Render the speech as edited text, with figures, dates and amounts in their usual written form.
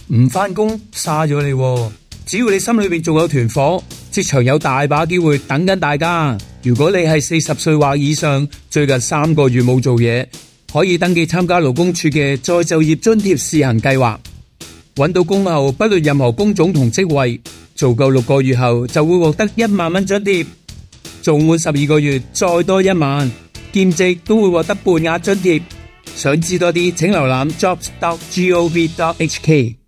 唔返工嘥咗你喎。只要你心裏邊仲有團火，職場有大把機會等緊大家。如果你係40歲或以上，最近3個月冇做嘢，可以登記參加勞工處嘅再就業津貼試行計劃。搵到工後，不論任何工種同職位，做夠6個月後就會獲得1萬蚊津貼，做滿12個月再多1萬，兼職都會獲得半額津貼。想知多啲，請瀏覽jobs.gov.hk。